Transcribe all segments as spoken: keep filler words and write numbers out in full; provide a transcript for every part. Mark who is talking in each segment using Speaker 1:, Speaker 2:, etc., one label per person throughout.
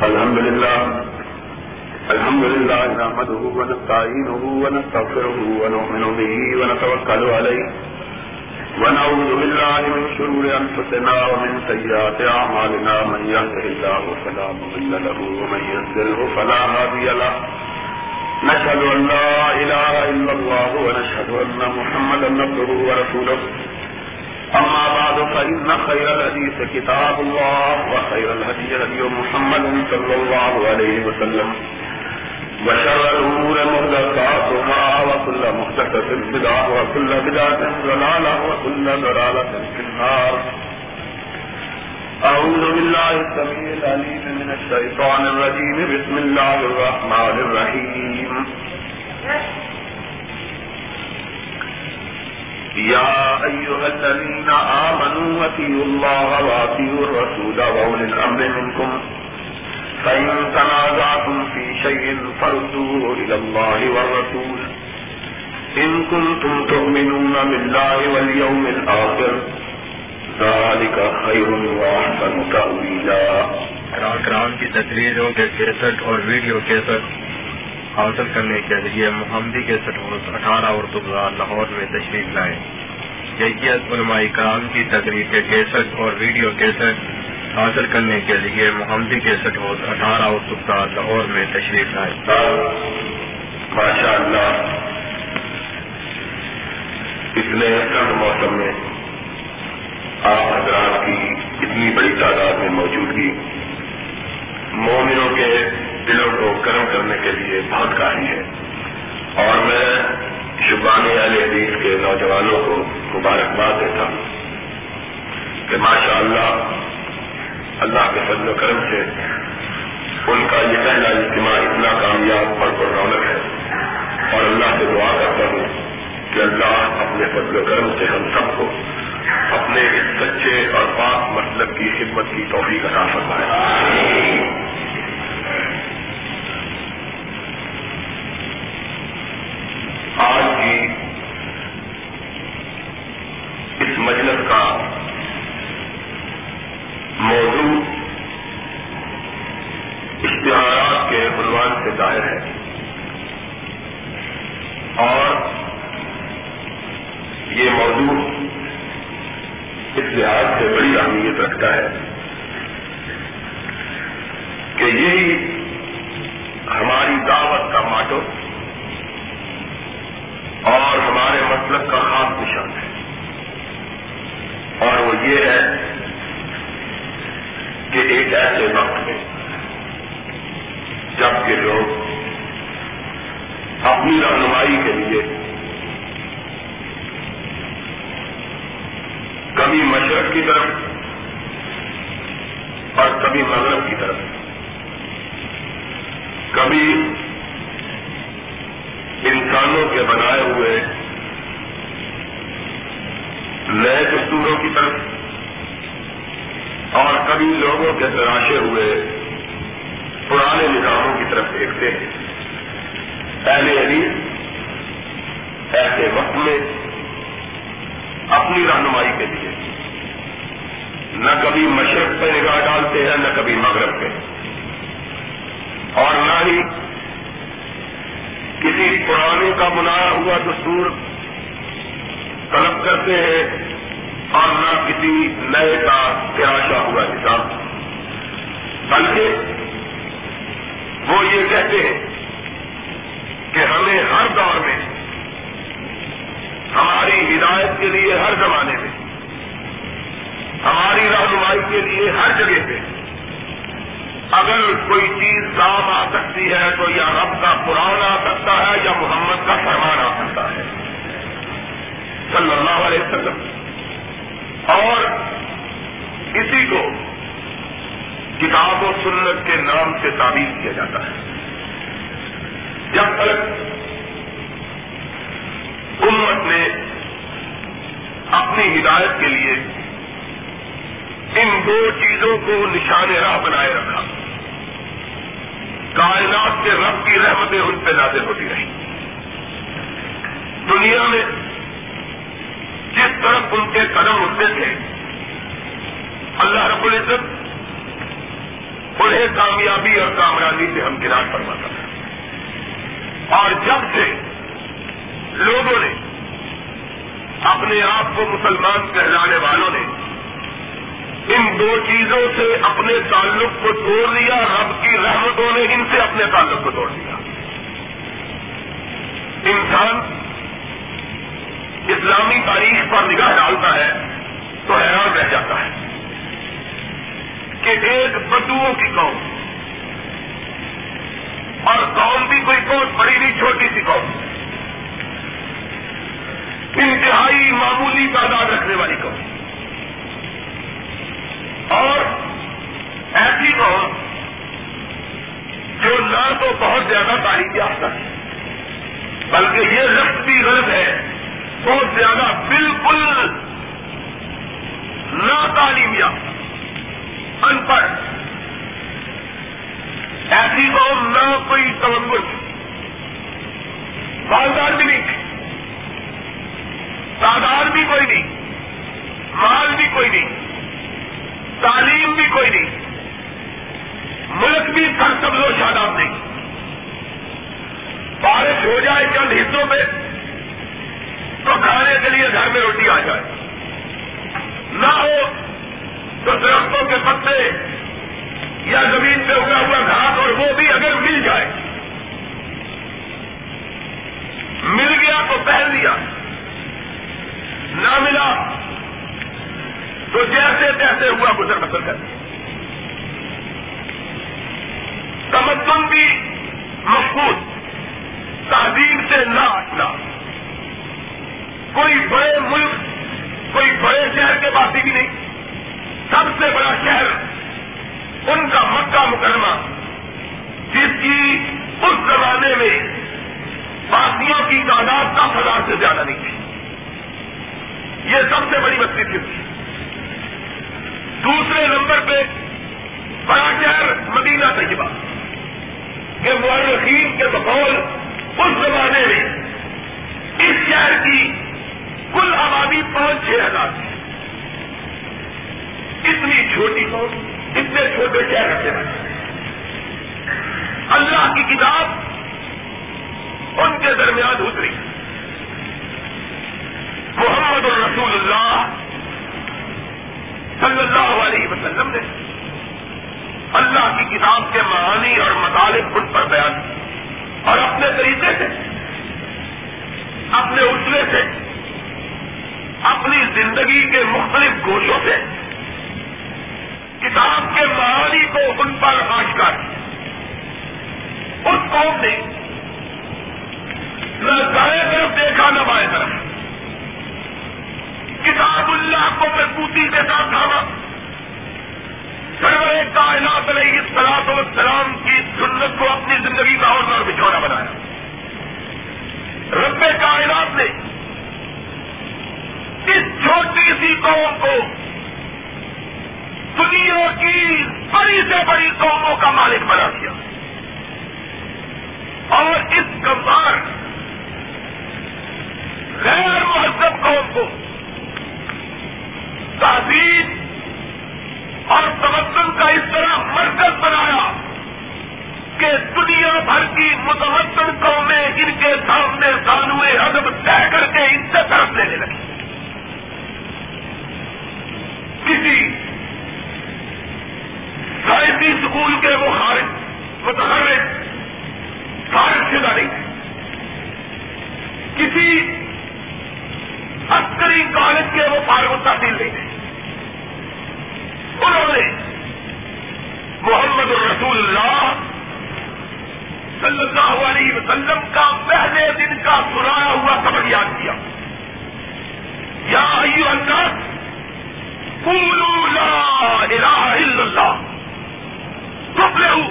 Speaker 1: الحمد لله الحمد لله نحمده ونستعينه ونستغفره ونؤمن به ونتوكل عليه ونعوذ بالله من شرور أنفسنا ومن سيئات أعمالنا من يهده الله فلا مضل له ومن يضلل فلا هادي له نشهد أن لا إله إلا الله ونشهد أن محمدا عبده ورسوله أما بعد فإن خير الحديث كتاب الله وخير الهدي هدي محمد صلى الله عليه وسلم وشر الأمور محدثاتها وكل محدثة بدعة وكل بدعة ضلالة وكل ضلالة في النار. أعوذ بالله السميع العليم من الشيطان الرجيم. بسم الله الرحمن الرحيم. يا أيها الذين آمنوا أطيعوا الله وأطيعوا الرسول وأولي الأمر منكم فإن تنازعتم في شيء فردوه إلى الله والرسول إن كنتم تؤمنون بالله واليوم الآخر ذلك خير وأحسن تأويلا.
Speaker 2: کرام کی تقریروں کے کیسٹ اور ویڈیو کیسٹ حاصل کرنے کے لیے محمدی کیسٹ ہاؤس اٹھارہ اردو بازار لاہور میں تشریف لائیں. جیت علماء کرام کی تقریر کے کیسٹ اور ویڈیو کیسٹ حاصل کرنے کے لیے محمدی کیسٹ ہاؤس اٹھارہ اردو بازار لاہور میں تشریف لائیں.
Speaker 1: ماشاء اللہ اتنے سرد موسم میں آپ حضرات کی اتنی بڑی تعداد میں موجودگی مومنوں کے دلوں کو گرم کرنے کے لیے بہت کافی ہے، اور میں شبان اہل حدیث کے نوجوانوں کو مبارکباد دیتا ہوں کہ ماشاء اللہ اللہ کے فضل و کرم سے ان کا یہ پہلا اجتماع اتنا کامیاب اور پررونق ہے، اور اللہ سے دعا کرتا ہوں کہ اللہ اپنے فضل و کرم سے ہم سب کو اپنے اس سچے اور پاک مسلک کی خدمت کی توفیق عطا فرمائے. آج کی اس مجلس کا موضوع اشتہارات کے عنوان سے ظاہر ہے، اور یہ موضوع اس لحاظ سے بڑی اہمیت رکھتا ہے کہ یہی ہماری دعوت کا ماٹو اور ہمارے مسلک کا خاص نشان ہے، اور وہ یہ ہے کہ ایک ایسے وقت میں جب کہ لوگ اپنی رہنمائی کے لیے کبھی مشرق کی طرف اور کبھی مغرب کی طرف، کبھی انسانوں کے بنائے ہوئے نئے دستوروں کی طرف اور کبھی لوگوں کے تراشے ہوئے پرانے نظاموں کی طرف دیکھتے ہیں، اہل حدیث ایسے وقت میں اپنی رہنمائی کے لیے نہ کبھی مشرق پہ نگاہ ڈالتے ہیں نہ کبھی مغرب پہ، اور نہ ہی کسی پرانے کا بنایا ہوا دستور طلب کرتے ہیں اور نہ کسی نئے کا تراشا ہوا نظام، بلکہ وہ یہ کہتے ہیں کہ ہمیں ہر دور میں ہماری ہدایت کے لیے ہر زمانے میں ہماری رہنمائی کے لیے ہر جگہ پہ اگر کوئی چیز کام آ سکتی ہے تو یا رب کا قرآن آ سکتا ہے یا محمد کا فرمان آ سکتا ہے صلی اللہ علیہ وسلم، اور اسی کو کتاب و سنت کے نام سے تعبیر کیا جاتا ہے. جب تک امت نے اپنی ہدایت کے لیے ان دو چیزوں کو نشان راہ بنائے رکھا، کائنات سے رب کی رحمتیں ان پہ نازل ہوتی رہی. دنیا میں جس طرف ان کے قدم اٹھتے تھے اللہ رب العزت انہیں کامیابی اور کامرانی سے ہمکنار فرماتا ہے۔ اور جب سے لوگوں نے اپنے آپ کو مسلمان کہلانے والوں نے ان دو چیزوں سے اپنے تعلق کو توڑ لیا، رب کی رحمتوں نے ان سے اپنے تعلق کو توڑ دیا۔ انسان اسلامی تاریخ پر نگاہ ڈالتا ہے تو حیران رہ جاتا ہے کہ ایک بدوؤں کی قوم، اور قوم بھی کوئی بہت بڑی نہیں، چھوٹی سی قوم، انتہائی معمولی تعداد رکھنے والی قوم، اور ایسی قوم جو نہ تو بہت زیادہ تعلیم یافتہ ہے بلکہ یہ لفظ بھی غلط ہے، بہت زیادہ بالکل نا تعلیم یافتہ، ان پڑھ، ایسی قوم نہ کوئی تمنگل، مالدار بھی نہیں، تعداد بھی کوئی نہیں، مال بھی کوئی نہیں، تعلیم بھی کوئی نہیں، ملک بھی سرسبز و شاداب نہیں، بارش ہو جائے چند حصوں میں تو کھانے کے لیے گھر میں روٹی آ جائے، نہ ہو تو درختوں کے پتے یا زمین پہ اگا ہوا گھاس، اور وہ بھی اگر مل جائے، مل گیا تو پہن لیا، نہ ملا تو جیسے تیسے ہوا گزر بسر کر دیا۔ تمدن بھی مفقود، تہذیب سے نہ آشنا، کوئی بڑے ملک، کوئی بڑے شہر کے باسی بھی نہیں، سب سے بڑا شہر ان کا مکہ مکرمہ، جس کی اس زمانے میں باسیوں کی تعداد دس ہزار سے زیادہ نہیں تھی، یہ سب سے بڑی بستی تھی۔ دوسرے نمبر پہ بڑا شہر مدینہ طیبہ، کہ مورخین کے بقول اس زمانے میں اس شہر کی کل آبادی پانچ چھ ہزار تھی۔ اتنی چھوٹی قوم، اتنے چھوٹے شہر رکھتے ہیں، اللہ کی کتاب ان کے درمیان اتری۔ محمد الرسول اللہ صلی اللہ علیہ وسلم نے اللہ کی کتاب کے معانی اور مطالب ان پر بیان کی، اور اپنے طریقے سے، اپنے اسوے سے، اپنی زندگی کے مختلف گوشوں سے کتاب کے معانی کو ان پر آشکار کیا۔ اس قوم نے نہ دائیں طرف دیکھا نہ بائیں طرف، کتاب اللہ کو مضبوطی کے ساتھ تھاما، سرور کائنات علیہ الصلوۃ والسلام کی سنت کو اپنی زندگی کا اوڑھنا اور بچھونا بنایا۔ رب کائنات نے اس چھوٹی سی قوم کو دنیا کی بڑی سے بڑی قوموں کا مالک بنا دیا، اور اس کمزور غیر مہذب قوم کو تہذیب اور تمدن کا اس طرح مرکز بنایا کہ دنیا بھر کی متمدن قومیں ان کے سامنے زانوئے ادب طے کر کے ان سے طرف لینے لگی۔ کسی سائنسی اسکول کے وہ خارج متخرج فارغ شدہ نہیں تھے، کسی عسکری کالج کے وہ فارغ التحصیل نہیں تھے، انہوں نے محمد الرسول اللہ صلی اللہ علیہ وسلم کا پہلے دن کا سنایا ہوا سبق یاد کیا۔ یا ایھا الناس قولوا لا الہ الا اللہ تفلحوا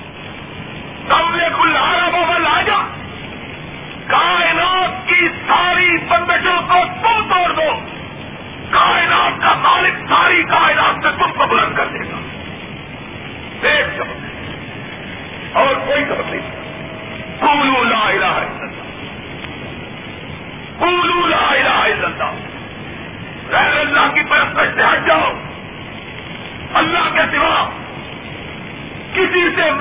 Speaker 1: تملک العرب والعجم، کائنات کی ساری بندشوں کو تم توڑ دو، کائنات کا مالک ساری کائنات سے تم کو بلند کر دے گا۔ ایک سبق اور کوئی سبق نہیں۔ قولوا لا الہ الا اللہ، قولوا لا الہ الا اللہ، غیر اللہ کی پرستش سے ہٹ جاؤ، اللہ کے سوا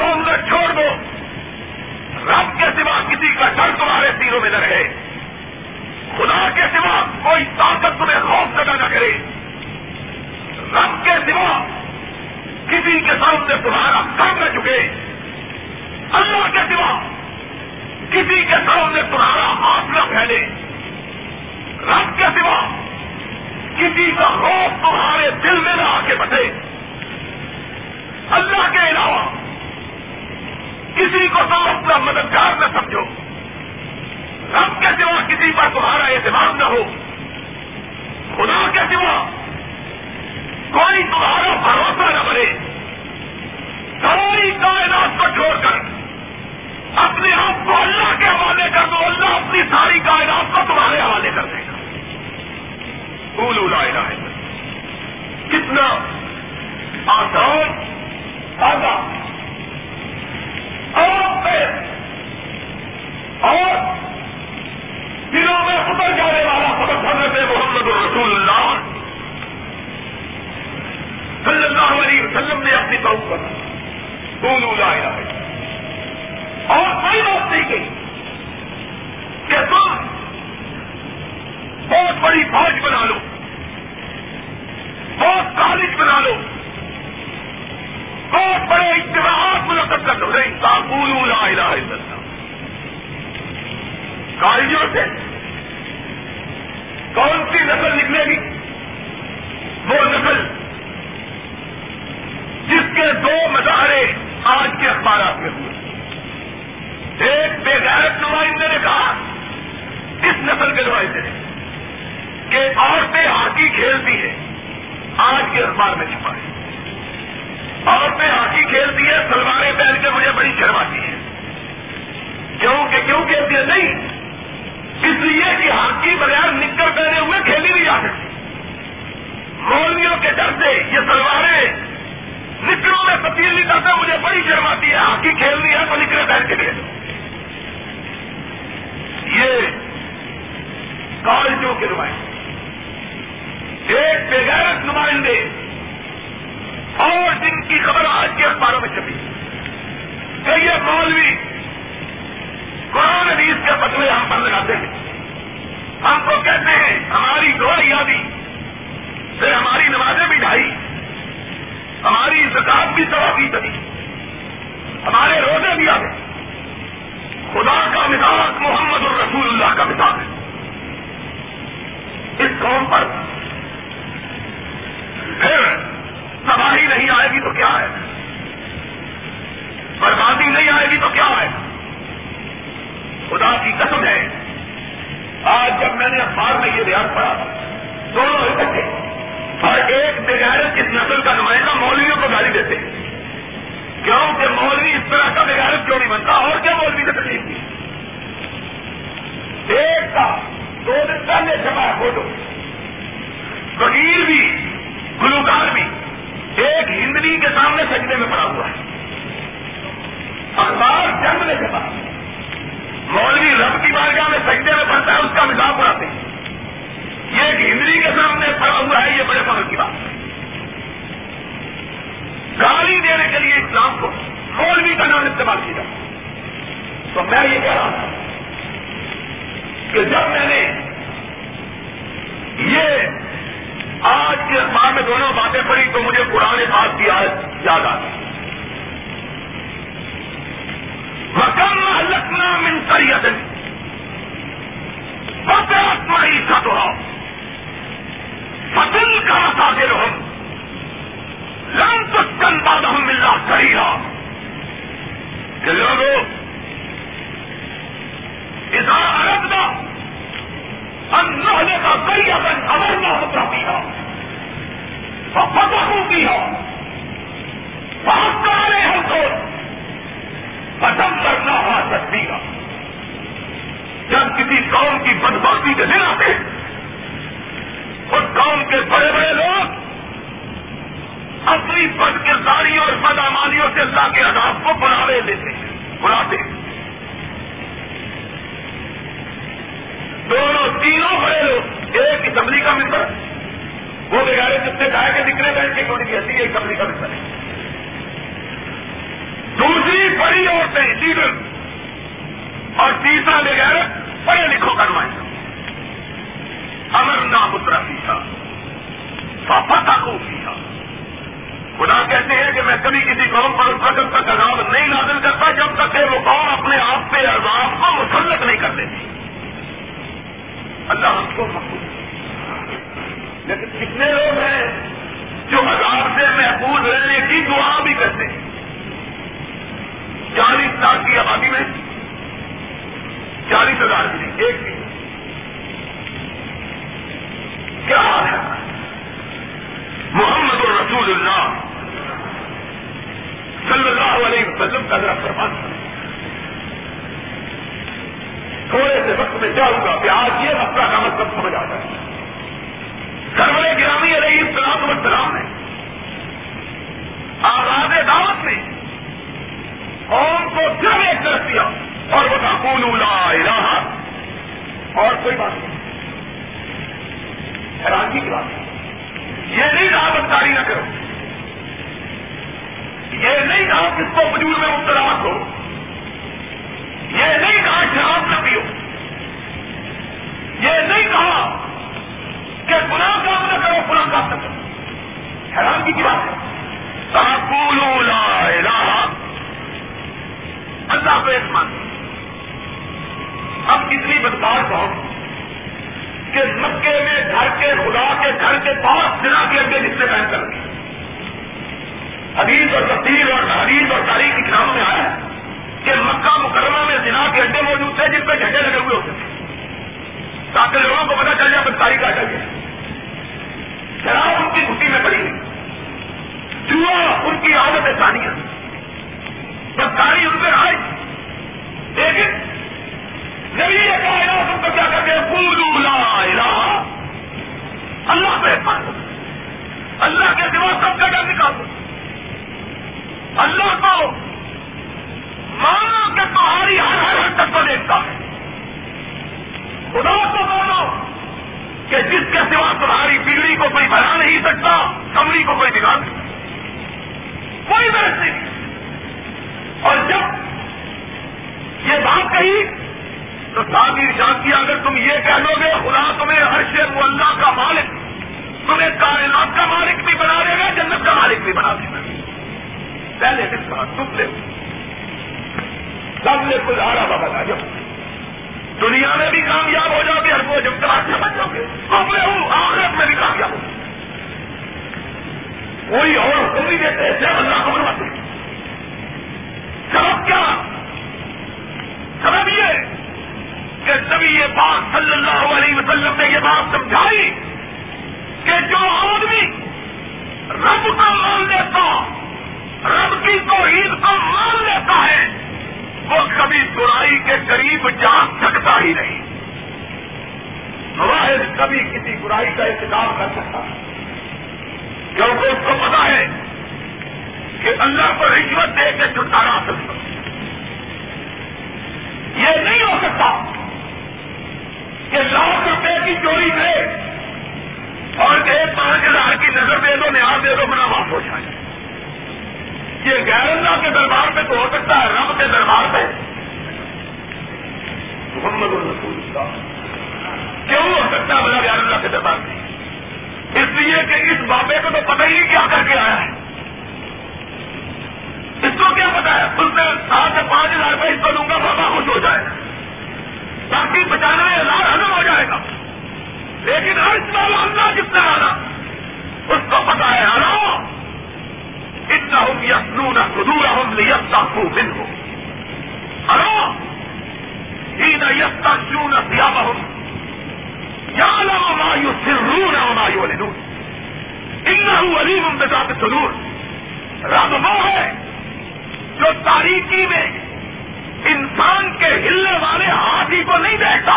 Speaker 1: حوصلہ چھوڑ دو. رب کے سوا کسی کا ڈر تمہارے سینوں میں نہ رہے. خدا کے سوا کوئی طاقت تمہیں خوف زدہ نہ کرے. رب کے سوا کسی کے سامنے تمہارا سر نہ جھکے. اللہ کے سوا کسی کے سامنے تمہارا ہاتھ نہ پھیلے. رب کے سوا کسی کا خوف تمہارے دل میں نہ آ کے بسے. اللہ کے علاوہ کسی کو تم اپنا مددگار نہ سمجھو. رب کے سوا کسی پر تمہارا اعتماد نہ ہو. خدا کے سوا کوئی تمہارا بھروسہ نہ بنے. ساری کائنات کو چھوڑ کر اپنے آپ کو اللہ کے حوالے کر دو. اللہ اپنی ساری کائنات کو تمہارے حوالے کر دے گا. قولوا لا الہ الا اللہ. کتنا آسان سادہ اور اور دلوں میں اتر جانے والا سبق حضرت محمد رسول اللہ صلی اللہ علیہ وسلم نے اپنی قوم پر قولوا لا الہ الا اللہ. اور کوئی بات نہیں کہی کہ تم بہت بڑی فوج بنا لو, بہت کالج بنا لو, بہت بڑے اجتماعات منعقد کر لو. نہیں, قولوا لا الہ الا اللہ. کالجوں سے کون سی نسل نکلے گی؟ وہ نسل جس کے دو مظاہرے آج کے اخبارات میں ہوئے. ایک بے غیرت نمائندے نے کہا, اس نسل کے نمائندے نے, کہ عورتیں ہاکی کھیلتی ہیں. آج کے اخبار میں چھپا ہے. عورتیں ہاکی کھیلتی ہیں, سلواریں پہن کے مجھے بڑی شرم آتی ہے. کیوں کہ کیوں کہتی ہے؟ نہیں, اس لیے کہ ہاکی بغیر نکر پہنے ہوئے کھیلی نہیں جا سکتی. مولویوں کے ڈر سے یہ سلواریں نکروں میں تبدیل نہیں کرتا. مجھے بڑی شرم آتی ہے. ہاکی کھیلنی ہے تو نکرے پہن کے کھیلو. یہ کالجوں کے نمائندے, ایک بے غیرت نمائندے, اور جن کی خبر آج کے اخباروں میں چھپی کہ یہ مولوی قرآن حدیث کے فتوے ہم پر لگاتے ہیں. ہم کو کہتے ہیں ہماری دعائیں بھی, پھر ہماری نمازیں بھی ڈھائی, ہماری زکات بھی سوا فیصدی, ہمارے روزے بھی آگے. خدا کا مزاج محمد الرسول اللہ کا مزاج ہے. اس قوم پر پھر تباہی نہیں آئے گی تو کیا ہے, بربادی نہیں آئے گی تو کیا ہے. خدا کی قسم ہے, آج جب میں نے اخبار میں یہ بیان پڑھا, دونوں اکٹھے, اور ایک بغیرت اس نسل کا نمائندہ مولویوں کو گالی دیتے ہیں. کیوں کہ مولوی اس طرح کا بغیرت کیوں نہیں بنتا؟ اور کیا مولوی نے تکلیف کی؟ ایک کا دو دن پہلے جمع فوٹو, وکیل بھی گلوکار بھی ایک ہندوی کے سامنے سجدے میں پڑا ہوا ہے. اخبار جنگ میں جمع, مولوی رب کی بارگاہ میں سجدے میں پڑتا ہے, اس کا مزاق اڑاتے ہیں. یہ ایک ہندوی کے سامنے پڑا ہوا ہے. یہ بڑے فخر کی بات ہے. گالی دینے کے لیے اسلام کو مولوی کا نام استعمال کیا. تو میں یہ کہہ رہا تھا کہ جب میں نے یہ آج کے اخبار میں دونوں باتیں پڑھی تو مجھے قرآن پاک کی آیت یاد آ گئی. وَكَمْ أَهْلَكْنَا مِنْ قَرْيَةٍ بَطِرَتْ مَعِيشَتُهَا فَتِلْكَ مَسَاكِنُهُمْ لَمْ تُسْكَنْ بَعْدَهُمْ إِلَّا قَلِيلًا. کہ لوگوں, إِذَا أَرَدْنَا أَن نُهْلِكَ قَرْيَةً أَمَرْنَا مُتْرَفِيهَا فَفَسَقُوا فِيهَا فَحَقَّ عَلَيْهَا الْقَوْلُ فَدَمَّرْنَاهَا تَدْمِيرًا. جب کسی قوم کی بدبختی کے دن آتے ہیں, اس قوم کے بڑے بڑے لوگ اپنی بد کرداریوں اور بدعمالیوں سے اللہ کے عذاب کو بڑھاوے دیتے ہیں, بڑھاتے ہیں. دونوں تینوں بڑے لوگ, ایک اسمبلی کا ممبر, وہ بغیر جس نے کہا کہ نکلے بیٹھ کے کیوں نہیں کہتی, ایک اسمبلی کا ممبر ہے. دوسری بڑی عورتیں لیڈر، اور تیسرا بغیر پڑھے لکھوں کا نمائندہ. امر نہ مترفیہ ففتح کو کیا. خدا کہتے ہیں کہ میں کبھی کسی قوم پر اس وقت تک عذاب نہیں نازل کرتا جب تک کہ وہ قوم اپنے آپ پہ عذاب کو مسلط نہیں کر دیتی. اللہ ہم کو محفوظ. لیکن کتنے لوگ ہیں جو عذاب سے محفوظ رہنے کی دعا بھی کرتے ہیں. چالیس لاکھ کی آبادی میں چالیس ہزار کی نہیں، ایک بھی. کیا حال ہے؟ محمد الرسول اللہ صلی اللہ علیہ وسلم کا ذرا فرمان کریں. تھوڑے سے وقت میں جاؤں گا کہ آج یہ مسئلہ کا مطلب سمجھ آ جائے. سرور گرامی علیہ السلام والسلام نے آغاز دعوت میں قوم کو صرف ایک طرف دیا اور وہ تقولوا لا الہ، اور کوئی بات نہیں. حیرانگی کی بات ہے. یہ نہیں کہا بدکاری نہ کرو، یہ نہیں کہا کس کو فجور میں مبتلا ہو، یہ نہیں کہا شراب نہ پیو، یہ نہیں کہا کہ گناہ کام نہ کرو فلاں کام نہ کرو. حیرانگی کی بات ہے. تقولوا لا الہ، اللہ کو ایک مان. اب کتنی بدکار قوم کہ مکے میں گھر کے خدا کے گھر کے پاس زنا کے اڈے جس سے قائم کر دی. حدیث اور تفسیر اور حدیث اور تاریخ کی کتابوں میں آیا ہے کہ مکہ مکرمہ میں زنا کے اڈے موجود تھے جن پہ جھنڈے لگے ہوئے ہوتے تھے تاکہ لوگوں کو پتا چل جائے بدکاری کا اڈا گیا. شراب ان کی گھٹی میں پڑی ہوئی، جوا ان کی عادت ثانیہ، بدکاری ان پہ آئی. لیکن نبی یہ کائنات ان کو کیا کرتے ہیں؟ قولوا لا الہ، اللہ پہ مانو، اللہ کے سوا سب کا ڈر نکالو. اللہ کو مانو کہ تمہاری ہر ہر حرکت کو دیکھتا ہے. خدا کو مانو کہ جس کے سوا تمہاری بگڑی کو کوئی بنا نہیں سکتا، کمری کو کوئی بگاڑ نہیں سکتا، کوئی برس نہیں. اور جب یہ بات کہی تو ساتھ ارشاد کیا اگر تم یہ کہہ لو گے خدا تمہیں عرش معلیٰ کا مالک، تمہیں کائنات کا مالک بھی بنا دے گا، جنت کا مالک بھی بنا دے گا. پہلے دن کہا تم لے سب نے کچھ آرا بتا جب دنیا میں بھی کامیاب ہو جاؤ گے ہر کو جب تک سمجھ جاؤ گے تم لے ہوں آخرت میں بھی کامیاب ہو. کوئی اور حکم نہیں دیتے جب اللہ کو بنواتے. سبب کیا؟ سبب یہ کہ نبی یہ بات صلی اللہ علیہ وسلم نے یہ بات سمجھائی کہ جو آدمی رب کو مان لیتا، رب کی توحید کو مان لیتا ہے، وہ کبھی برائی کے قریب جا سکتا ہی نہیں. واحد کبھی کسی برائی کا ارتکاب کر سکتا ہے کیونکہ اس کو پتا ہے کہ اللہ کو رشوت دے کے چھٹکارا حاصل کر. یہ نہیں ہو سکتا کہ لاکھ روپے کی چوری کرے اور کہ پانچ ہزار کی نظر دے دو، نیاز دے دو، بنا معاف ہو جائے. یہ غیر اللہ کے دربار پہ تو ہو سکتا ہے، رب کے دربار پہ محمد الرسول اللہ کیوں ہو سکتا ہے بلا غیر اللہ کے دربار پہ؟ اس لیے کہ اس بابے کو تو پتہ ہی کیا کر کے آیا ہے. اس کو کیا پتا ہے؟ اس نے سات سے پانچ ہزار روپئے اس کو دوں گا، بابا خوش ہو جائے گا، باقی پچانوے ہزار ہزم ہو جائے گا. لیکن عرش والا اللہ جس نے مانا اس کو پتا ہے اللہ انہم یسنون صدورہم لیستخفوا منہ، اللہ حین یستغشون ثیابہم یعلم ما یسرون وما یعلنون انہ علیم بذات الصدور. رب وہ ہے جو تاریکی میں انسان کے ہلنے والے ہاتھی کو نہیں دیکھتا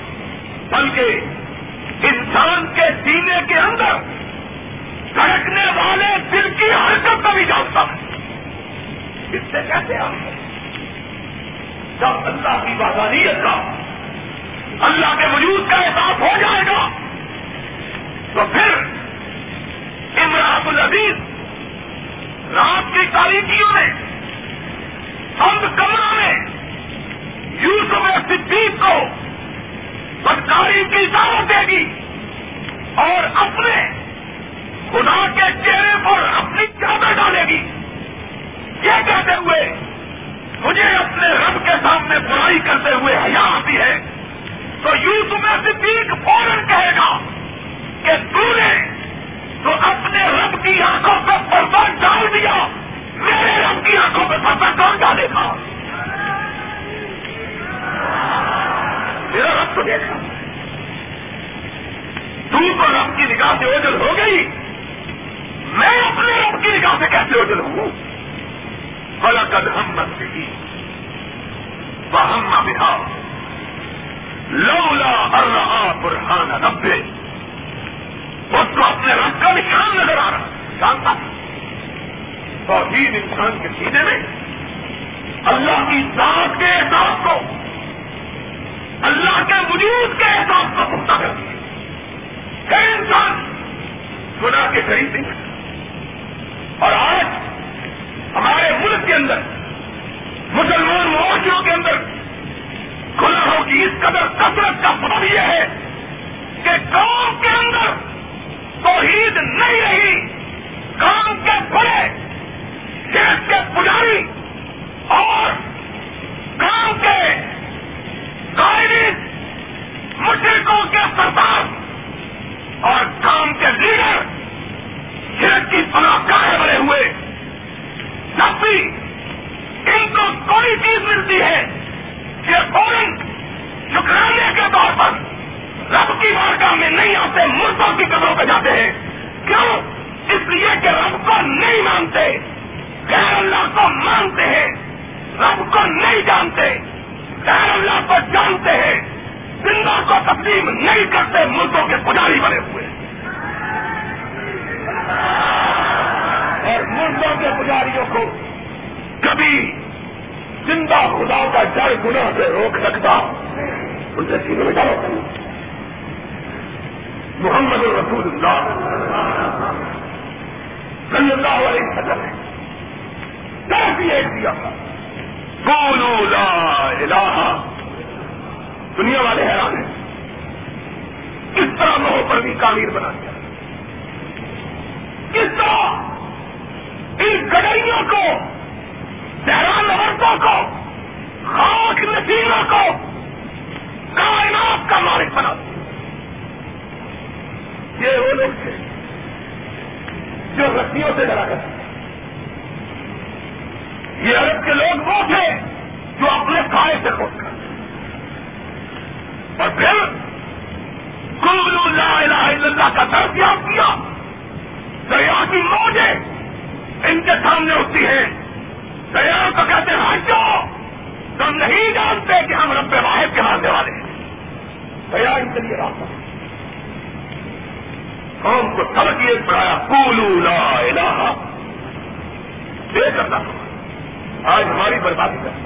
Speaker 1: بلکہ انسان کے سینے کے اندر دھڑکنے والے دل کی حرکت کو بھی جانتا ہے. اس سے کیسے آئے جب اللہ کی وحدانیت کا، اللہ کے وجود کا احساس ہو جائے گا تو پھر امراۃ العزیز رات کی تاریکیوں میں کی دعوت دے گی اور اپنے خدا کے چہرے پر اپنی چادر ڈالے گی، یہ کہتے ہوئے مجھے اپنے رب کے سامنے برائی کرتے ہوئے حیا آتی ہے، تو یوسف صدیق فوراً کہے گا کہ تو نے تو اپنے رب کی آنکھوں پہ پردہ ڈال دیا، میرے رب کی آنکھوں پہ پردہ کون ڈالے گا؟ میرا رب تو دیکھا، تو تو رب کی نگاہ سے اوجل ہو گئی، میں اپنے رب کی نگاہ سے کیسے اوجل ہوں؟ فَلَقَدْ هَمَّتْ بِهِ وَهَمَّ بِهَا لَوْلَا أَن رَّأَىٰ بُرْهَانَ رَبِّهِ، اس کو اپنے رب کا نشان نظر آ رہا، جانتا توحید انسان کے سینے میں اللہ کی ذات کے احساس کو، اللہ کے وجود کے احساس کو پختہ کرتی ہے کہ انسان گناہ کے قریب نہیں ہے۔ اور آج ہمارے ملک کے اندر مسلمان معاشروں کے اندر گناہوں کی اس قدر کثرت کا سبب یہ ہے کہ قوم کے اندر توحید نہیں رہی، قوم کے بڑے شیخ کے پجاری اور قوم کے قائدین مشرکوں کے سردار اور قوم کے لیڈر شرک کی پناہ گاہیں بنے ہوئے، جب بھی ان کو کوئی چیز ملتی ہے یہ فوراً شکرانے کے طور پر رب کی بارگاہ میں نہیں آتے، مردوں کی قبروں پہ جاتے ہیں۔ کیوں؟ اس لیے کہ رب کو نہیں مانتے، غیر اللہ کو مانتے ہیں، رب کو نہیں جانتے، غیر اللہ کو جانتے ہیں، زندہ کو تسلیم نہیں کرتے، مردوں کے پجاری بنے ہوئے اور مردوں کے پجاریوں کو کبھی زندہ خدا کا ڈر گناہ سے روک سکتا، ان سے سینے میں ڈالو۔ محمد رسول اللہ صلی اللہ علیہ وسلم نے کافی ایک دیا تھا، قولوا لا الہ۔ دنیا والے حیران ہیں کس طرح لوہوں پر بھی تعمیر بنا دیا، کس طرح ان گڈریوں کو، تہران عورتوں کو، خاک نشینوں کو کائنات کا مالک بنا دیا۔ یہ وہ لوگ تھے جو رسیوں سے ڈرا کرتے، یہ عرب کے لوگ وہ تھے جو اپنے سائے سے خود کرتے، اور پھر قولوا لا الہ الا اللہ کا درس یاد کیا۔ دریا کی موجیں ان کے سامنے ہوتی ہیں، دریا کو کہتے ہیں ہٹو، تم نہیں جانتے کہ ہم رب واحد کے ماننے والے ہیں۔ دریا ان کے لیے راستہ قوم کو سبق یہ پڑھایا، قولوا لا الہ، بے کرتا آج ہماری بربادی کا،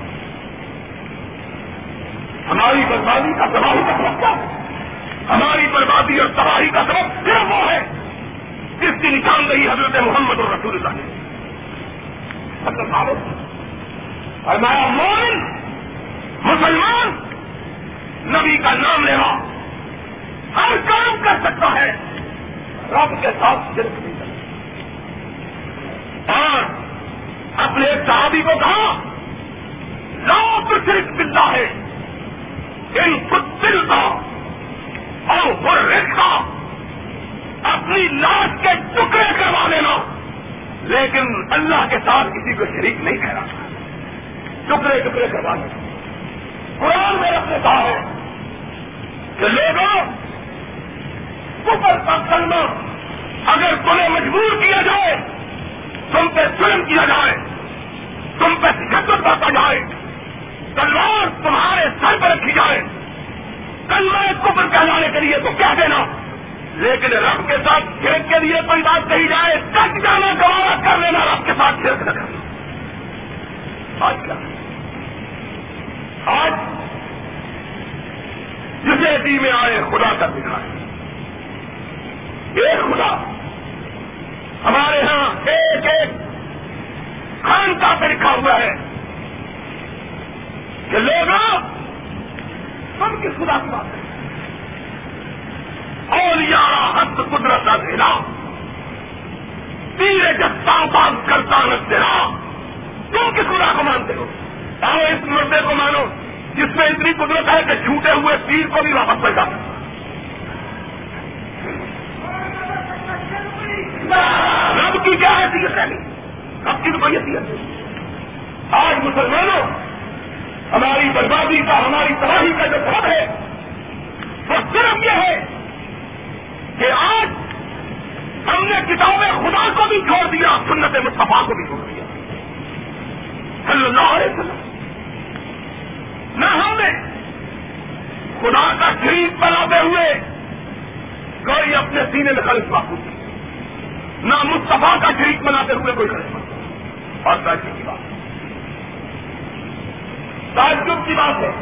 Speaker 1: ہماری بربادی کا تباہی کا سبب کیا ہے؟ ہماری بربادی اور تباہی کا سبب صرف وہ ہے جس کی نشاندہی حضرت محمد رسول اللہ نے فرمایا، مومن مسلمان نبی کا نام لینا ہر کام کر سکتا ہے، رب کے ساتھ شرک نہیں کرتا۔ اور اپنے صحابی کو کہا، لا تشرک باللہ ہے ان قتلتا اور حرقتا، اپنی لاش کے ٹکڑے کروا لینا لیکن اللہ کے ساتھ کسی کو شریک نہیں ٹھہرانا، ٹکڑے ٹکڑے کروا لینا۔ قرآن میں رب نے کہا ہے کہ لوگوں کفر کا کلمہ اگر تمہیں مجبور کیا جائے، تم پہ ظلم کیا جائے، تم پہ تشدد برتا جائے، تلوار تمہارے سر پر رکھی جائے، کلمہ کفر کہلانے کے لیے تو کہہ دینا، لیکن رب کے ساتھ شرک کے لیے کوئی بات کہی جائے، کٹ جانا، گوارا کر لینا، رب کے ساتھ شرک نہ کرنا۔ آج کیا آج جسے دی میں آئے خدا کا دکھائے، ایک خدا ہمارے ہاں ایک ایک خانقاہ پہ لکھا ہوا ہے کہ لوگوں تم کس خدا کی بات کریں، گولیا حد قدرت ادھیلا تیرے جب باز کرتا نہ تیرا. تم کس خدا کو مانتے ہو؟ آؤ اس مردے کو مانو جس میں اتنی قدرت ہے کہ چھوٹے ہوئے تیر کو بھی واپس پہ جاتا. رب کی کیا حیثیت ہے؟ رب کی تو کوئی حیثیت نہیں. آج مسلمانوں ہماری بربادی کا ہماری تباہی کا جو سبب ہے وہ صرف یہ ہے کہ آج ہم نے کتاب خدا کو بھی چھوڑ دیا, سنت مصطفیٰ کو بھی چھوڑ دیا صلی اللہ علیہ وسلم. نہ ہم نے خدا کا شریک بناتے ہوئے کوئی اپنے سینے میں خلش محسوس کی, نہ مصطفیٰ کا شریک بناتے ہوئے کوئی خلش محسوس. اور تعجب کی بات تعجب کی بات ہے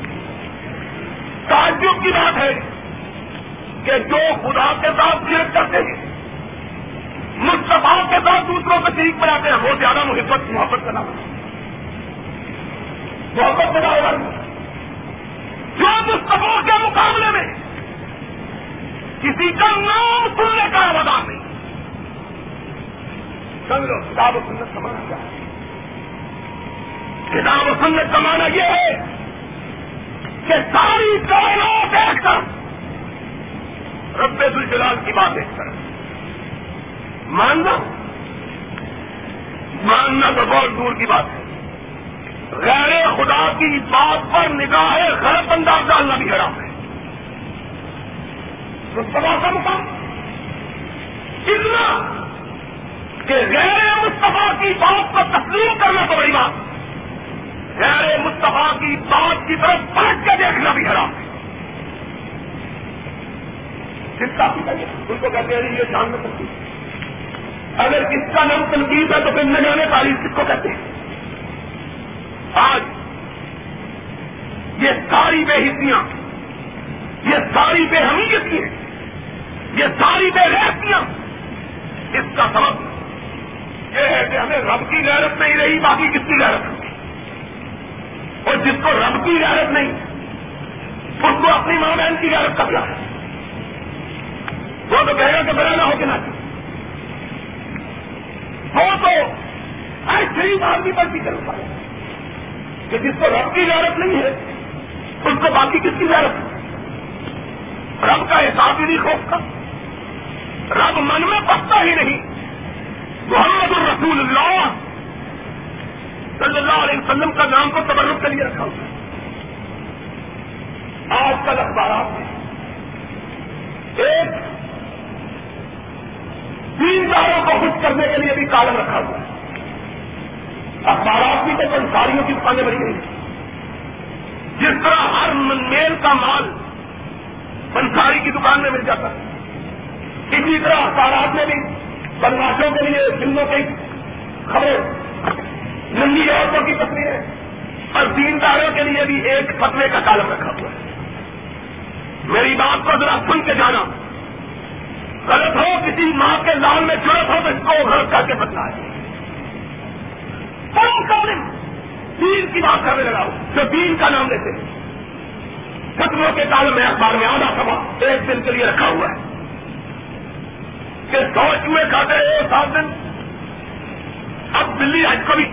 Speaker 1: تعجب کی بات ہے کہ جو خدا کے ساتھ شرک کرتے ہیں, مصطفیٰ کے ساتھ دوسروں کو شریک بناتے ہیں, وہ زیادہ محبت محبت کرنا محبت بنا ہوگا. جو مصطفیٰ کے مقابلے میں کسی کا نام سننے کا آبادان نہیں. سمجھو کتاب و سنت کا معنی کیا ہے؟ کتاب و سنت کا معنی یہ ہے کہ ساری کائنات ایک طرف, رب ذوالجلال کی بات ایک طرف. ماننا ماننا تو بہت دور کی بات ہے. غیر خدا کی بات پر نگاہ غلط انداز ڈالنا بھی حرام ہے. مصطفیٰ کا مقام اتنا کہ غیر مصطفیٰ کی بات کو تسلیم کرنا تو بڑی بات, غیر مصطفیٰ کی بات کی طرف پلٹ کے دیکھنا بھی حرام ہے. کس کا ان کو کہتے ہیں یہ جان میں سکتی. اگر کس کا نام تنقید ہے تو پھر نہ جانے تعریف کس کو کہتے ہیں. آج یہ ساری بے حسیاں, یہ ساری بے حمیتیاں, یہ ساری بے غیرتیاں, اس کا سبب یہ ہے کہ ہمیں رب کی غیرت نہیں رہی, باقی کس کی غیرت نہیں. اور جس کو رب کی غیرت نہیں اس کو اپنی ماں بہن کی غیرت کا ہے. وہ تو کہے گا کہ بڑا نہ ہو کے نہ وہ تو ایسے ہی آدمی پر بھی چل پائے کہ جس کو رب کی غیرت نہیں ہے اس کو باقی کس کی غیرت ہے. رب کا احساس ہی نہیں خوف کا, رب من میں بستا ہی نہیں. محمد الرسول اللہ صلی اللہ علیہ وسلم کا نام کو تبرک کے لیے رکھا ہوا. آج کل اخبارات میں ایک دینداروں کو خوش کرنے کے لیے بھی کالم رکھا ہوا ہے. اخبارات بھی تو پنساریوں کی دکانیں بنی گئی. جس طرح ہر میل کا مال پنساری کی دکان میں مل جاتا ہے, اسی طرح اخبارات میں بھی بدماشوں کے لیے فلموں کی خبریں, ننگی عورتوں کی تصویریں اور دینداروں کے لیے بھی ایک فتوے کا کالم رکھا ہوا ہے. میری بات کو ذرا سن کے جانا. غلط ہو, کسی ماں کے لال میں جڑت ہو تو اس کو غلط کر کے بتنا ہے. کون کالم دین کی بات کرنے لگا ہوں جو دین کا نام لیتے ہیں. فتووں کے کالم میں اخبار میں آدھا سما ایک دن کے لیے رکھا ہوا ہے کہ سو چوہے کھاتے رہے سات دن. اب دلی حج کو بھی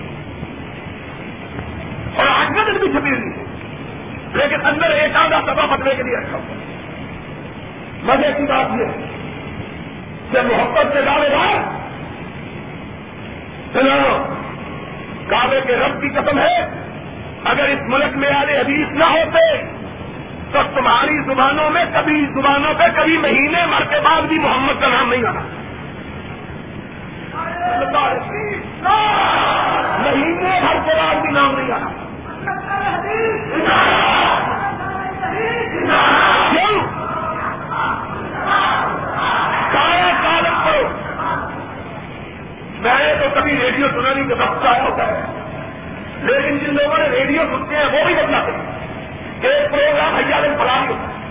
Speaker 1: اور آج کا دن بھی چھپی ہوئی ہے, لیکن اندر ایک آدھا سفا فتوے کے لیے رکھا ہوا. مزے کی بات یہ ہے کہ محبت سے دعوے دار سنو, کعبے کے رب کی قسم ہے اگر اس ملک میں اہل حدیث نہ ہوتے تو تمہاری زبانوں میں کبھی زبانوں پہ کبھی مہینے مر کے بعد بھی محمد کا نام نہیں آنا. مہینے بھر کے بعد بھی نام نہیں آنا. کیوں؟ سارا کالم کرو. میں نے تو کبھی ریڈیو سنا نہیں کہ وقت آیا ہوتا ہے, لیکن جن لوگوں نے ریڈیو سنتے ہیں وہ بھی بدلاتے ہیں. ایک پروگرام حیال فلاح ہوتا ہے,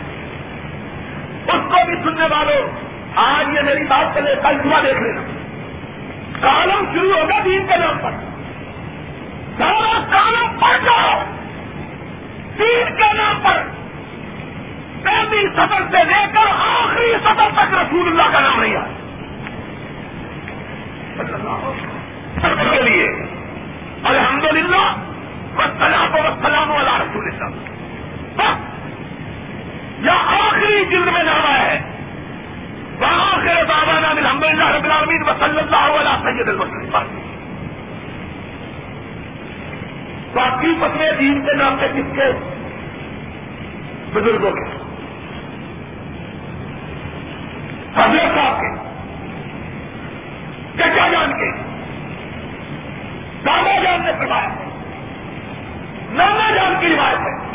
Speaker 1: اس کو بھی سننے والوں آج یہ میری بات کرے کل صبح دیکھ لینا. کالم شروع ہوگا دین کے نام پر, سارا کالم پڑھ جاؤ دین کے نام پر. پہلی سفر سے لے کر آخری رسول اللہ بس یا آخری جلد میں نام آیا ہے وآخر دعوانا الحمد للہ رب العالمین وصلی اللہ علی سید المرسلین. باقی فتوے دین کے نام سے کس کے؟ بزرگوں کے، حضرت صاحب کے، چچا جان کے، دادا جان نے فرمایا ہے، نانا جان کی روایت ہے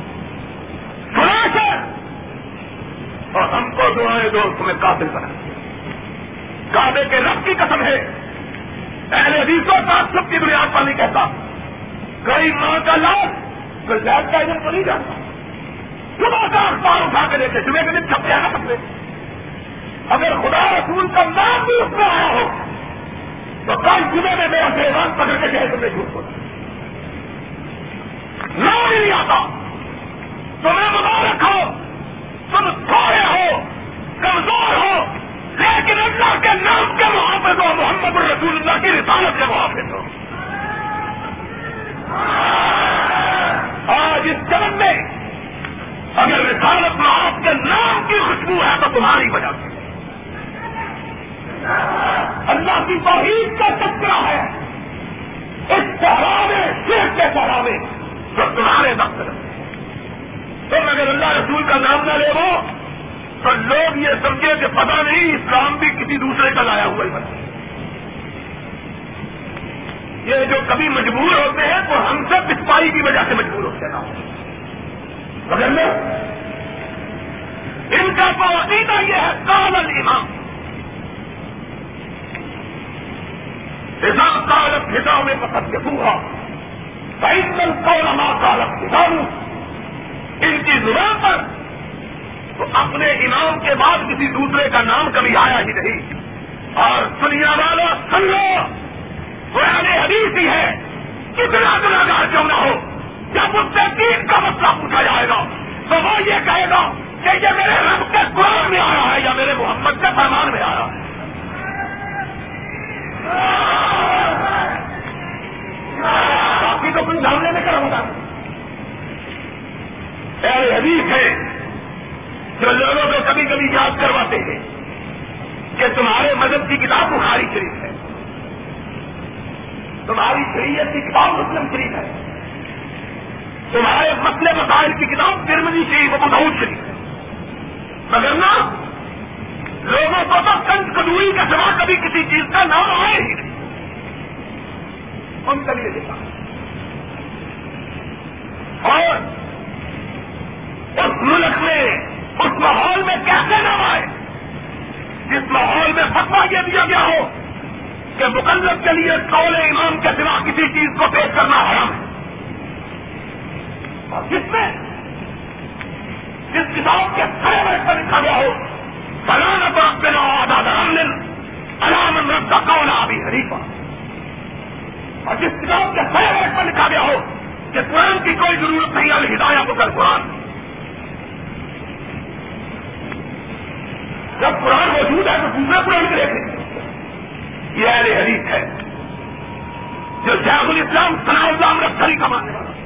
Speaker 1: فلاں اور ہم کو دعائیں دو تمہیں قابل بنا. کعبے کے رب کی قسم ہے اہل حدیث و تعصب کی بنیاد پر نہیں کہتا. کئی ماں کا لاش کوئی زیادہ کا علم تو نہیں جانتا. صبح کا اخبار اٹھا کے دیکھے جمعے کے دن چھپ جائے گا سکتے. اگر خدا رسول کا نام بھی اس میں آیا ہو تو کل جمعے میں میرا گریبان پکڑ کے جائے تمہیں جھوٹ بولا نام ہی نہیں آتا. تمہیں مبارک ہو، تم تھوڑے ہو، کمزور ہو، لیکن اللہ کے نام کے محافظ ہو، محمد الرسول اللہ کی رسالت کے محافظ ہو. آج اس جنم میں اگر رسالت میں آپ کے نام کی خوشبو ہے تو تمہاری وجہ سے اللہ کی توحید کا تذکرہ ہے اس صحرا میں، شرک کے صحرا میں جو تمہارے دفتر میں. تم اگر اللہ رسول کا نام نہ لے وہ تو لوگ یہ سمجھے کہ پتہ نہیں اسلام بھی کسی دوسرے کا لایا ہوا ہی بنتا. یہ جو کبھی مجبور ہوتے ہیں تو ہم سے پسپائی کی وجہ سے مجبور ہوتے ہیں. مگر میں ان کا تو عقیدہ یہ ہے قال الامام اذا قالت خطا میں فصدقوها فإن القول ما قالت خطا. ان کی زبان پر تو اپنے امام کے بعد کسی دوسرے کا نام کبھی آیا ہی نہیں. اور دنیا والا سن لو وہ اہل حدیث ہی ہے کتنا گناہگار کیوں نہ ہو. جب اس سے دین کا مسئلہ پوچھا جائے گا تو وہ یہ کہے گا کہ یہ میرے رب کے قرآن میں آ رہا ہے یا میرے محمد کے فرمان میں آ رہا ہے. باقی تو کوئی سامنے میں کرا ہوگا. اہل حدیث ہے جو لوگوں کو کبھی کبھی یاد کرواتے ہیں کہ تمہارے مذہب کی کتاب بخاری شریف ہے، تمہاری شریعت کی کتاب مسلم شریف ہے، تمہارے مسئلے مسائل کی کتاب ترمذی شریف ابو داؤد شریف ہے. مگر نہ لوگوں کو تو کنج کدوئی کے سوا کبھی کسی چیز کا نام آئے ہی نہیں. ان کا لیے دیکھا اور اس ملک میں اس ماحول میں کیسے نام آئے جس ماحول میں فتویٰ یہ دیا گیا ہو کہ مکلف کے لیے قول امام کے سوا کسی چیز کو پیش کرنا حرام ہے. اور جس میں جس کتاب کے کھڑے میں پر لکھا گیا ہو فلانا تو آپ کے نام آزاد علام رب کا قول ابی حنیفہ، اور جس کتاب کے کھڑے میں پر لکھا گیا ہو کہ قرآن کی کوئی ضرورت نہیں الہدایہ کو کر قرآن. جب قرآن موجود ہے تو دوسرے قرآن کے دیکھیں. یہ اہل حدیث ہے جو شیخ الاسلام ثناء اللہ امرتسری کا ماننے والا،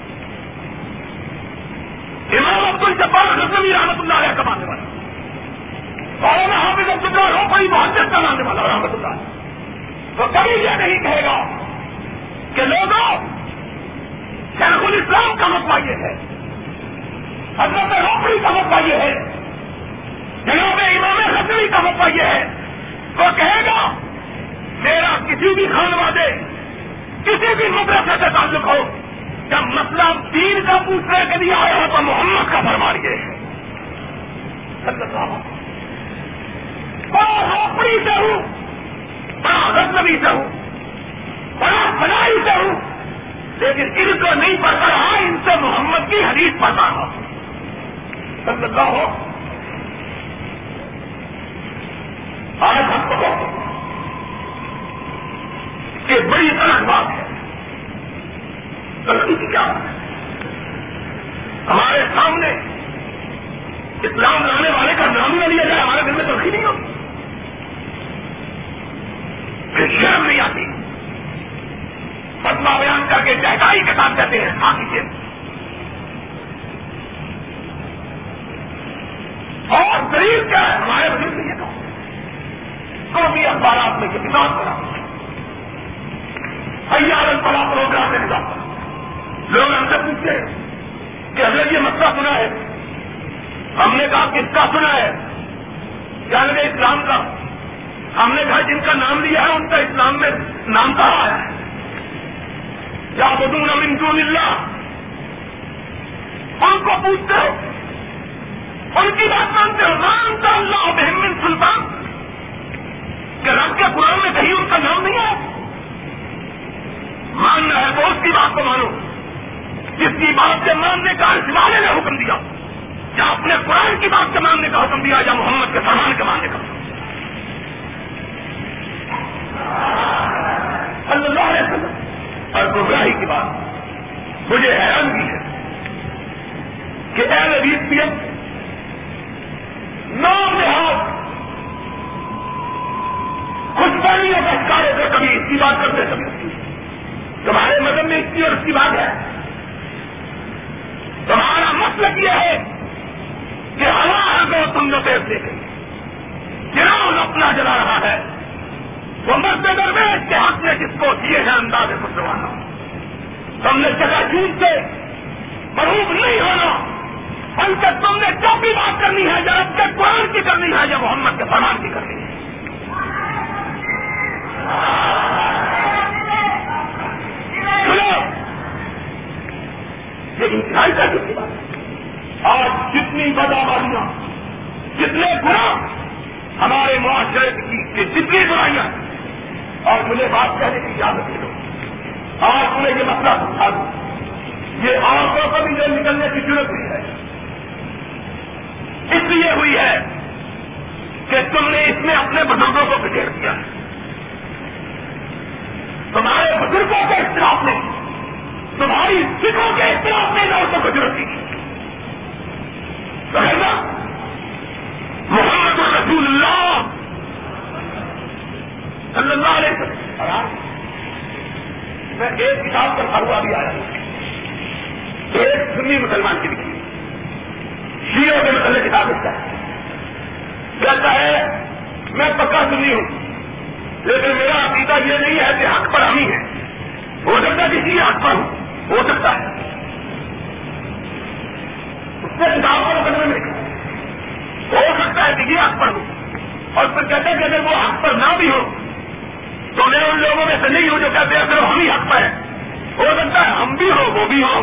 Speaker 1: امام عبد الجبار غزنوی رحمۃ اللہ علیہ کا ماننے والا، مولانا حافظ عبد اللہ روپئی محدث کا ماننے والا رحمۃ اللہ. تو کبھی یہ نہیں کہے گا کہ لوگوں شیخ الاسلام کا مطلب یہ ہے، حضرت روپئی کا مطلب یہ ہے، جناب امام غزنوی کا مطلب یہ ہے. وہ کہے گا میرا کسی بھی خانوادے کسی بھی مدرسے سے تعلق ہو، جب مسئلہ دین کا پوچھنے کے لیے آیا ہو تو محمد کا فرمان یہ ہے. بڑا روپڑی سے ہوں، بڑا غزنوی سے ہوں، بڑا فلائی سے ہوں، لیکن ان کو نہیں پڑھتا رہا، ان سے محمد کی حدیث پڑھتا رہا. صلی اللہ ہو. آج ہم کو کہ بڑی غلط بات ہے. غلطی کی کیا ہے؟ ہمارے سامنے اسلام لانے والے کا نام نہ لیا جائے، ہمارے دل میں تلخی نہیں ہوتی، پھر شرم نہیں آتی. فتویٰ بیان کر کے ٹہکائی کے ساتھ کہتے ہیں ہاں کیجیے. میں یہ کتاب پڑھا حیال الفلاح پروگرام میں نظام لوگ ہم سے پوچھتے کہ حضرت یہ مسئلہ سنا ہے. ہم نے کہا کس کا سنا ہے؟ کیا لگے اسلام کا. ہم نے کہا جن کا نام لیا ہے ان کا اسلام میں نام کہا آیا ہے. یعبدون من دون اللہ. ان کو پوچھتے ہو, ان کی بات مانتے ہو. مانتا اللہ بہم من سلطان, کہ رب کے قرآن میں کہیں ان کا نام نہیں ہے. ماننا ہے تو اس کی بات کو مانو جس کی بات سے ماننے کا اس والے نے حکم دیا, یا اپنے قرآن کی بات سے ماننے کا حکم دیا, یا محمد کے فرمان کے ماننے کا. صلی اللہ علیہ وسلم. اور گمراہی کی بات مجھے حیرانگی ہے کہ اہل حدیث نو لحاظ خوش پہنیوں کا شکار ہوتے, کبھی اس کی بات کرتے کبھی اس کی. تمہارے مذہب میں اس کی اور اس کی بات ہے. تمہارا مسلک یہ ہے کہ ہوا کو تم لوگ دیکھ گئی, جناب اپنا جلا رہا ہے وہ مرد درویش کے حق میں جس کو دیے ہیں انداز مسلمانہ. تم نے جگہ جھوٹ سے مروب نہیں ہونا, بلکہ تم نے جب بھی بات کرنی ہے یا رب کے قرآن کی کرنی ہے یا محمد کے فرمان کی کرنی ہے. یہ انتہائی کا کی بات ہے. آج جتنی بدامالیاں, جتنے گناہ ہمارے معاشرے کی جتنی برائیاں, اور مجھے بات کہنے کی اجازت دے دو, آج تمہیں یہ مسئلہ سمجھا دوں. یہ عورتوں کو بھی جو نکلنے کی ضرورت نہیں ہے, اس لیے ہوئی ہے کہ تم نے اس میں اپنے بزرگوں کو بگیڑ دیا. تمہارے بزرگوں کے اختلاف نہیں, تمہاری سکھوں کے اختلاف میں عورتوں کو ضرورت نہیں. محمد رسول اللہ صلی اللہ علیہ وسلم. میں ایک کتاب پر پڑھوا بھی آیا ہوں, ایک سنی مسلمان کی لکھی, شیعوں کے متعلق کتاب لکھتا ہے. کہتا ہے میں پکا سنی ہوں, لیکن میرا عقیدہ یہ نہیں ہے کہ حق پر ہم ہی ہے. ہو سکتا ہے کسی حق پر ہو سکتا ہے. اس نے کتاب کو مقدمے میں لکھا ہو سکتا ہے کہ یہ حق پر ہو, اور پھر کہتے ہیں کہ اگر وہ حق پر نہ بھی ہو تو میں ان لوگوں میں سے نہیں ہوں جو کہتے ہیں صرف ہم ہی حق پر ہیں. ہو سکتا ہے ہم بھی ہو وہ بھی ہو.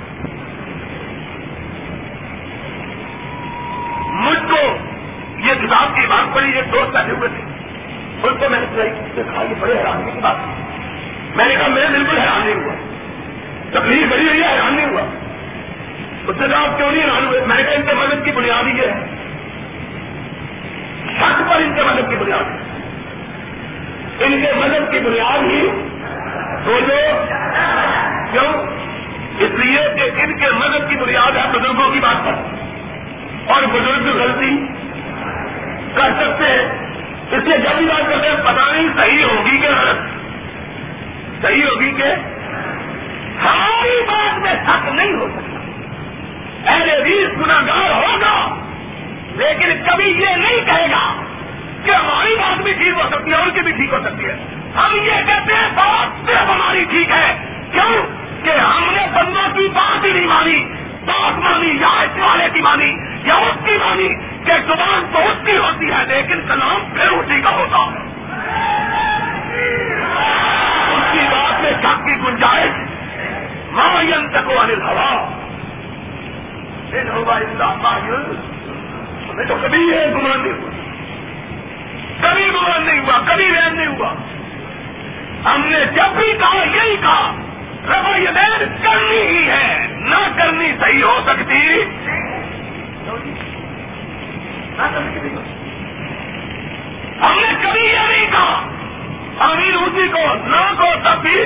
Speaker 1: مجھ کو یہ کتاب کی بات پڑی, یہ دوست بیٹھے ہوئے تھے, ان کو میں نے کہا یہ بڑے حیرانی کی بات. میں نے کہا میں بالکل حیران نہیں ہوا, تکلیف بڑی ہوئی ہے, حیران نہیں ہوا. اس سے کہا آپ کیوں نہیں حیران ہوئے؟ میں نے کہا ان کے مذہب کی بنیاد ہی یہ ہے, شک پر ان کے مذہب کی بنیاد ہے. ان کے مذہب کی بنیاد ہی سوچو کیوں؟ اس لیے کہ ان کے مذہب کی بنیاد ہے بزرگوں کی بات پر, اور بزرگ غلطی کر سکتے ہیں. اس لیے جب بھی بات کرتے ہیں پتہ نہیں صحیح ہوگی کہ غلط, صحیح ہوگی کہ ہماری بات میں شک نہیں ہو سکتا. اہل حدیث گناہگار ہوگا لیکن کبھی یہ نہیں کہے گا کہ ہماری بات بھی ٹھیک ہو سکتی ہے, ان کی بھی ٹھیک ہو سکتی ہے. ہم یہ کہتے ہیں بات صرف ہماری ٹھیک ہے. کیوں کہ ہم نے بندوں کی بات ہی نہیں مانی, بات مانی یا اس والے کی مانی یا اس کی مانی, کہ زبان تو اس کی ہوتی ہے لیکن کلام پھر اسی کا ہوتا ہے. اس کی بات میں شک کی گنجائش ما ينطق عن الهوى ان هو الا وحی. ہمیں تو کبھی یہ گمان نہیں ہوا, کبھی گمان نہیں ہوا, کبھی وہم نہیں ہوا. ہم نے جب بھی کہا یہی کہا رفع یدین کرنی ہی ہے, نہ کرنی صحیح ہو سکتی نہ کرنی. ہم نے کبھی یہ نہیں کہا امیر اسی کو نہ کو تب بھی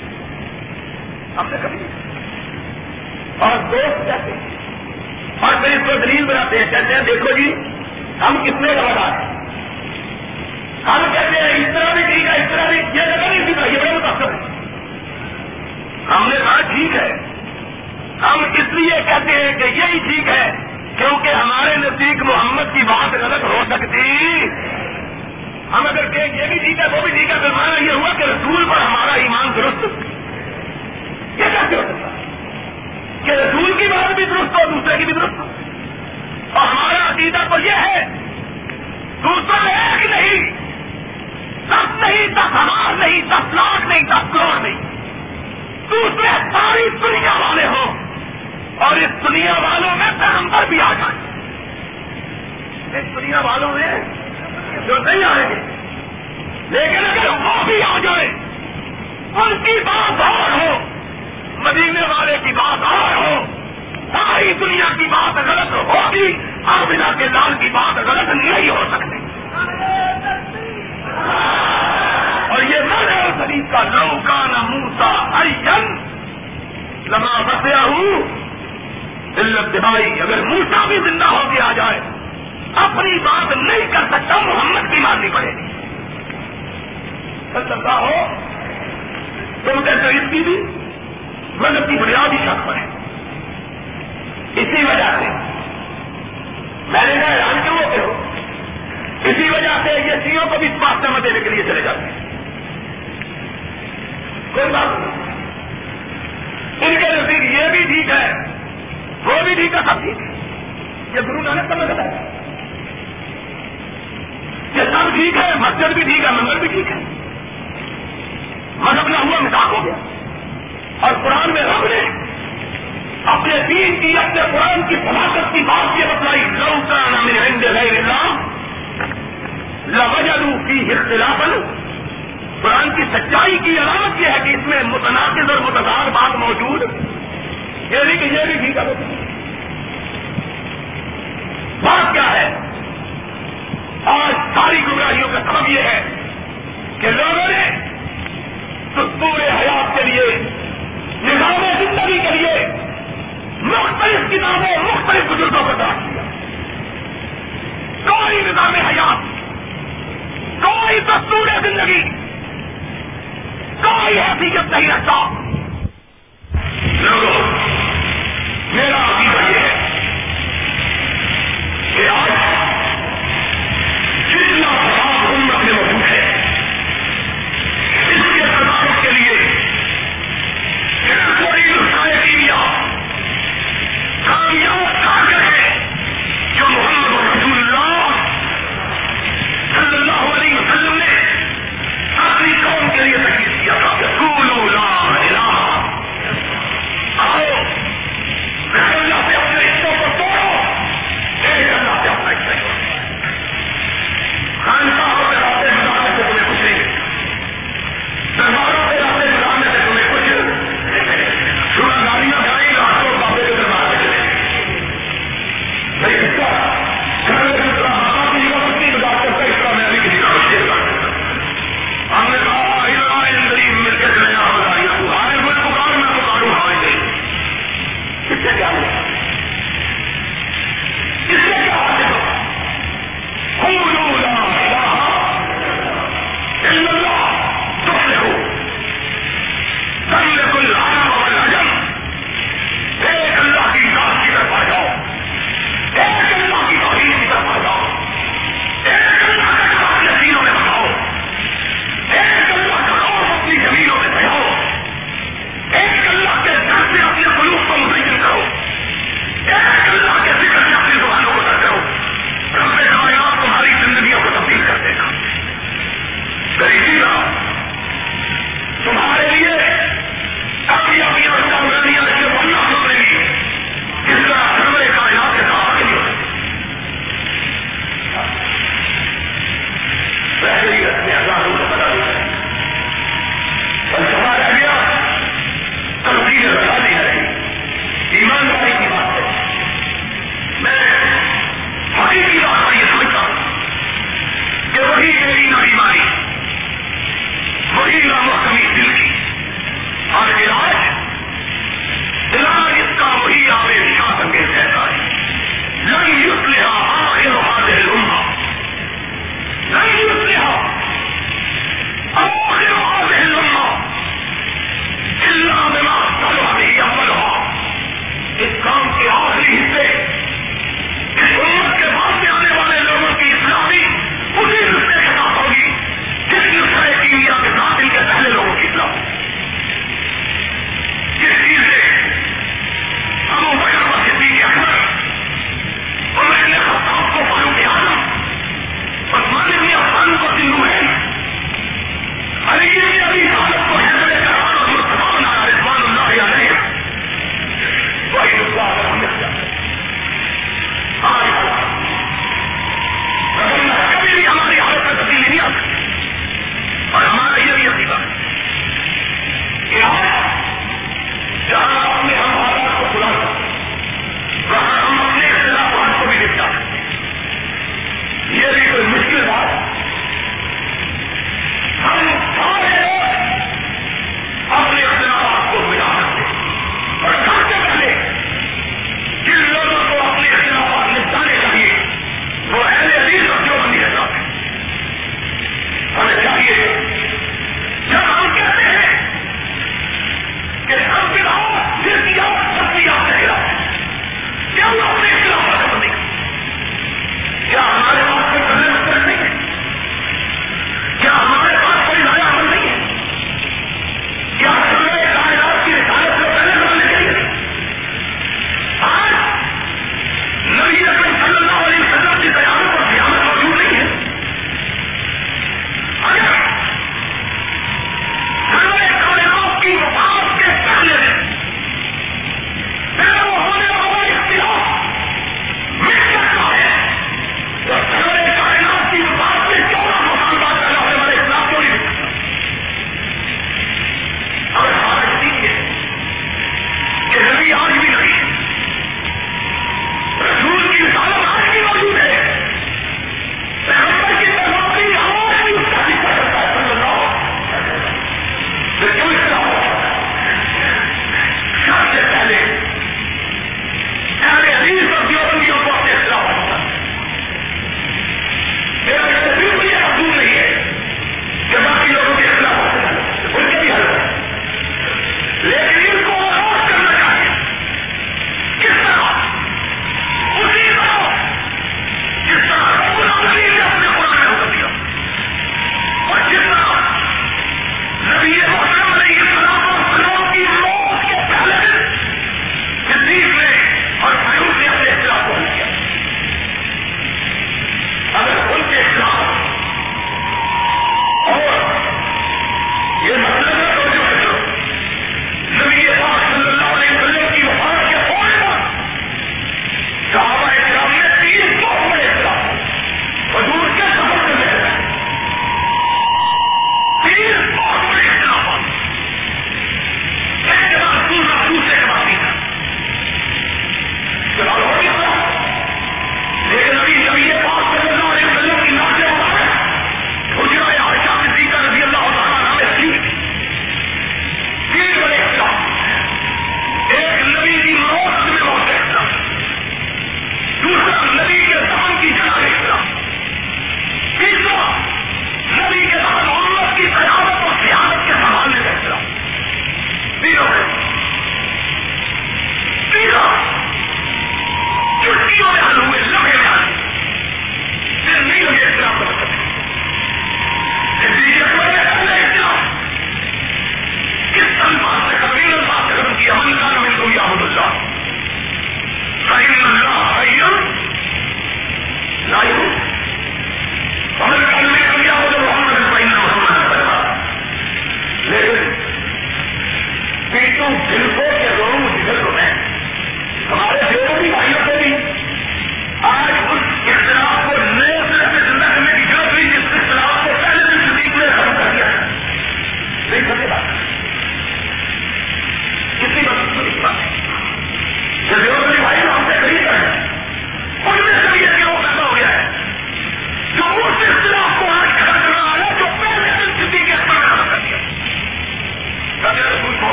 Speaker 1: ہم نے کبھی. اور دوست کہتے ہیں اور پھر اس کو دلیل بناتے ہیں, کہتے ہیں دیکھو جی ہم کتنے روادار ہیں. ہم کہتے ہیں اس طرح بھی ٹھیک ہے, اس طرح بھی یہ جگہ نہیں ٹھیک ہے, یہ بڑے متاثر ہے. ہم نے کہا ٹھیک ہے, ہم اس لیے کہتے ہیں کہ یہی ٹھیک ہے کیونکہ ہمارے نزدیک محمد کی بات غلط ہو سکتی ہم اگر کہ یہ بھی ٹھیک ہے وہ بھی ٹھیک ہے پھر مانا یہ ہوا کہ رسول پر ہمارا ایمان درست یہ کیسے ہو سکتا کہ رسول کی بات بھی درست ہو دوسرے کی بھی درست ہو؟ اور ہمارا عقیدہ تو یہ ہے دوسرا ایک نہیں، دس نہیں، دس ہزار نہیں، دس لاکھ نہیں، دس کروڑ نہیں، دوسرے ساری دنیا والے ہوں اور اس دنیا والوں میں پیغمبر بھی آ جائیں، اس دنیا والوں میں جو نہیں آئیں گے لیکن اگر وہ بھی آ جائیں ان کی بات اور ہو، مدینے والے کی بات اور ہو، ساری دنیا کی بات غلط ہوگی، آمنہ کے لال کی بات غلط نہیں ہو سکتی۔ اور یہ مانا شریف کا لو کان موسیٰ حیًّا لما وسعہ الا اتباعی، اگر موسیٰ بھی زندہ ہو کے آ جائے اپنی بات نہیں کر سکتا، محمد کی ماننی پڑے گی۔ سکتا ہو تم کہتے اس کی بھی مذہب کی بنیادی شرط پر ہے۔ اسی وجہ سے میں نے کہا حیران کیوں ہوتے ہو؟ اسی وجہ سے یہ شیعوں کو بھی اس بات سمجھ دینے کے لیے چلے جاتے ہیں۔ کوئی بات نہیں، ان کے نزدیک یہ بھی ٹھیک ہے وہ بھی ٹھیک ہے، سب ٹھیک ہے، یہ گرو نانک کا مذہب ہے، یہ سب ٹھیک ہے، مسجد بھی ٹھیک ہے، منگل بھی ٹھیک ہے، مذہب نہ ہوا مذاق ہو گیا۔ اور قرآن میں رب نے اپنے دین کی، اپنے قرآن کی صلاحیت کی بات یہ بتلائی، لو کان من عند غیر اللہ لوجدوا فیہ اختلافا، قرآن کی سچائی کی علامت یہ ہے کہ اس میں متناقض اور متضاد بات موجود، یہ نہیں کہ یہ بھی ٹھیک ہے۔ بات کیا ہے؟ آج ساری گمراہیوں کا سبب یہ ہے کہ لوگوں نے دستور حیات کے لیے، نظام زندگی کے لیے مختلف کتابوں، مختلف بزرگوں کو تلاش کیا، کوئی نظام حیات، کوئی دستور زندگی، کوئی حیثیت نہیں رکھتا۔ لوگوں، میرا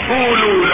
Speaker 1: قولوا